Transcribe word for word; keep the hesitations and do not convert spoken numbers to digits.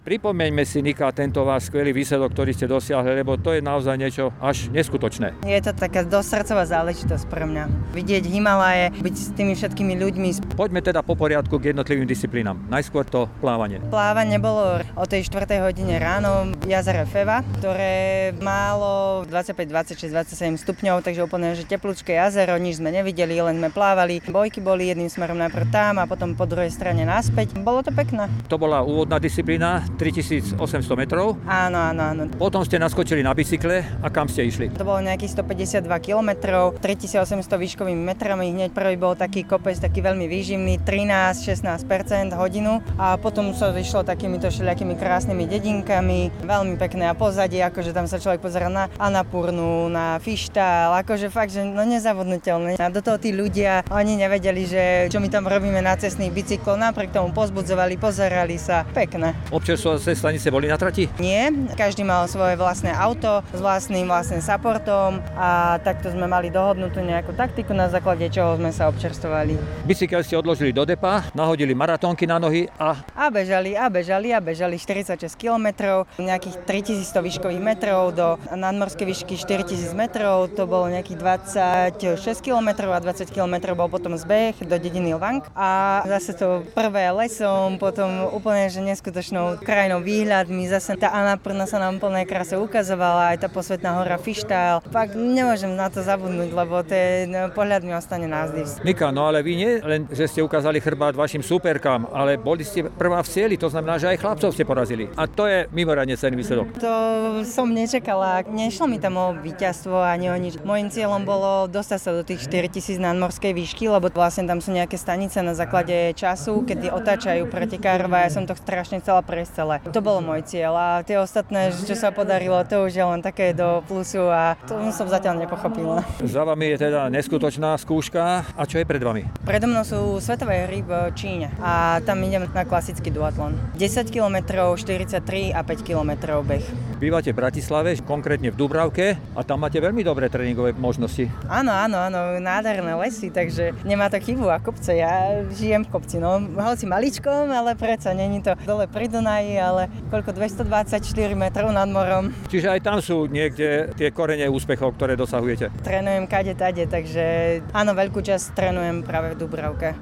Pripomeňme si, Nika, tento váš skvelý výsledok, ktorý ste dosiahli, lebo to je naozaj niečo až neskutočné. Je to taká dosť srdcová záležitosť pre mňa. Vidieť Himalaje, byť s tými všetkými ľuďmi. Poďme teda po poriadku k jednotlivým disciplínam. Najskôr to plávanie. Plávanie bolo o tej štvrtej hodine ráno v jazere Feva, ktoré málo dvadsaťpäť, dvadsaťšesť, dvadsaťsedem stupňov, takže úplne že teplúčke jazero, nič sme nevideli, len sme plávali. Bojky boli jedným smerom najprv tam a potom po druhej strane naspäť. Bolo to pekné. To bola úvodná disciplína, tritisícosemsto metrov. Áno, áno, áno. Potom ste naskočili na bicykle a kam ste išli? To bolo nejakých stopäťdesiatdva kilometrov, tritisícosemsto výškovými metrami. Hneď prvý bol taký kopec, taký veľmi výživný, trinásť šestnásť percent hodinu a potom sa išlo takýmito všelijakými krásnymi dedinkami, veľmi pekné a pozadie, akože tam sa človek pozerá na Annapurnu, na Fištál, akože fakt, že no nezavodnutelné. A do toho tí ľudia, oni nevedeli, že čo my tam robíme na cestných bicykloch, napriek tomu pozbudzovali, pozerali sa, pekné. Občerstvovacie stanice boli na trati? Nie, každý mal svoje vlastné auto s vlastným vlastným supportom a takto sme mali dohodnutú nejakú taktiku, na základe čoho sme sa občerstvovali. Bicykel ste odložili do depa, nahodili maratónky na nohy a... A bežali, a bežali, a bežali štyridsaťšesť kilometrov, nejakých tritisícsto výškových metrov do nadmorskej výšky štyritisíc metrov, to bolo nejakých dvadsaťšesť kilometrov a dvadsať kilometrov bol potom zbeh do dediny Lvang a zase to prvé lesom, potom úplne že neskutočnou krajinou výhľadmi, zase tá Annapurna sa nám plnej kráse ukazovala, aj tá posvetná hora Fištál. Fakt nemôžem na to zabudnúť, lebo ten pohľad mi ostane navždy. Nika, no ale vy nie len, že ste ukázali chrbát vašim súperkám, ale boli ste prvá v cieli, to znamená, že aj chlapcov ste porazili. A to je mimoriadne cenný výsledok. To som nečakala. Nešlo mi tam o víťazstvo ani o nič. Mojím cieľom bolo dostať sa do tých štyritisíc nadmorskej výšky, lebo vlastne tam sú nejaké stanice na základe času, kedy otáčajú pretekárov a ja som to strašne chcela prejsť celé. To bol môj cieľ a tie ostatné, čo sa podarilo, to už je len také do plusu a to som zatiaľ nepochopila. Za vami je teda neskutočná skúška. A čo je pred vami? Predo mnou sú svetové hry v Číne a tam idem na klasický duatlon. desať kilometrov, štyridsaťtri a päť kilometrov beh. Bývate v Bratislave, konkrétne v Dubravke a tam máte veľmi dobré tréningové možnosti. Áno, áno, áno, nádherné lesy, takže nemá to chybu a kopce. Ja žijem v kopci, no, hoci maličkom, ale predsa není to dole pri Dunaji, ale koľko dvestodvadsaťštyri metrov nad morom. Čiže aj tam sú niekde tie korene úspechov, ktoré dosahujete. Trénujem kade tade, takže áno, veľkú časť trénujem práve v Dubravke.